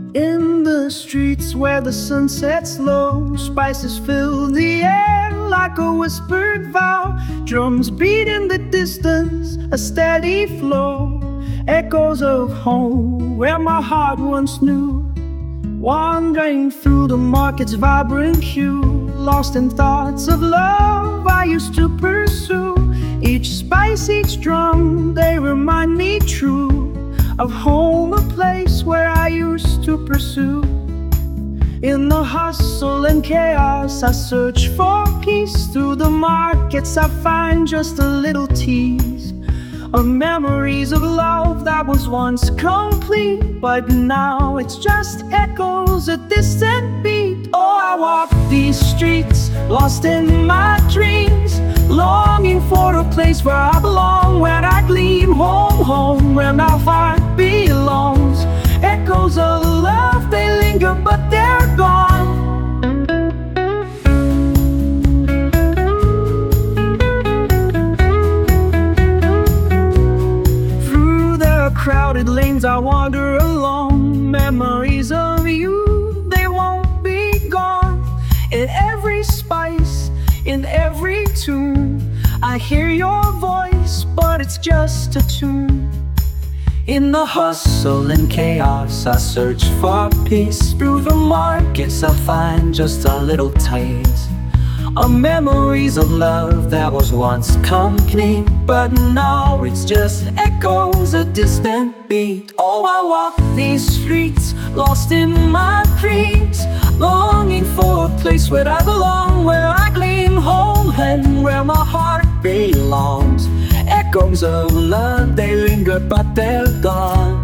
In the streets where the sun sets low, spices fill the air like a whispered vow. Drums beat in the distance, a steady flow, echoes of home where my heart once knew. Wandering through the market's vibrant hue, lost in thoughts of love I used to pursue. Each spice, each drum, they remind me true of home, a place where I used to pursue. In the hustle and chaos, I search for peace. Through the markets, I find just a little tease of memories of love that was once complete, but now it's just echoes, a distant beat. Oh, I walk these streets, lost in my dreams, longing for a place where I belong, where I gleam. Home, home, where my heart belongs. Echoes of love, they linger, but they're gone. Through the crowded lanes I wander alone. Memories of you, they won't be gone. In every spice, in every tune, I hear your voice, but it's just a tune. In the hustle and chaos, I search for peace. Through the markets, I find just a little taste of memories of love that was once complete, but now it's just echoes, a distant beat. Oh, I walk these streets, lost in my dreams, longing for a place where I belong, where I gleam. Home, and where my heart belongs. Echoes of love, they linger, but they're gone.